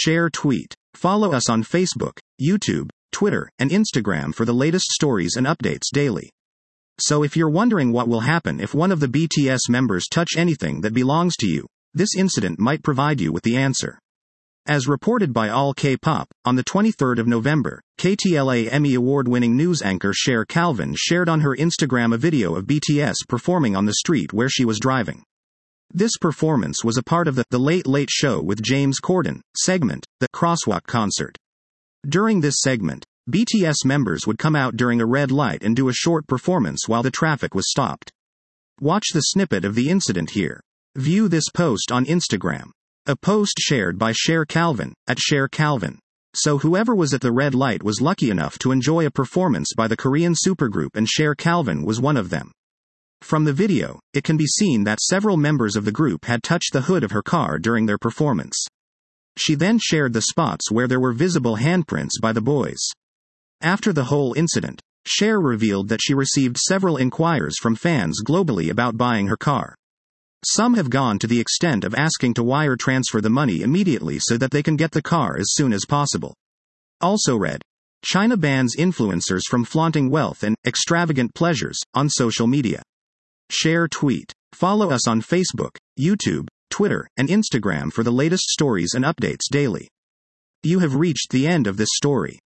Share tweet. Follow us on Facebook, YouTube, Twitter, and Instagram for the latest stories and updates daily. So if you're wondering what will happen if one of the BTS members touch anything that belongs to you, this incident might provide you with the answer. As reported by All K-Pop, on the 23rd of November, KTLA Emmy Award-winning news anchor Cher Calvin shared on her Instagram a video of BTS performing on the street where she was driving. This performance was a part of the Late Late Show with James Corden segment, the Crosswalk concert. During this segment, BTS members would come out during a red light and do a short performance while the traffic was stopped. Watch the snippet of the incident here. View this post on Instagram. A post shared by Cher Calvin, at Cher Calvin. So whoever was at the red light was lucky enough to enjoy a performance by the Korean supergroup, and Cher Calvin was one of them. From the video, it can be seen that several members of the group had touched the hood of her car during their performance. She then shared the spots where there were visible handprints by the boys. After the whole incident, Cher revealed that she received several inquiries from fans globally about buying her car. Some have gone to the extent of asking to wire transfer the money immediately so that they can get the car as soon as possible. Also read, China bans influencers from flaunting wealth and extravagant pleasures on social media. Share tweet. Follow us on Facebook, YouTube, Twitter, and Instagram for the latest stories and updates daily. You have reached the end of this story.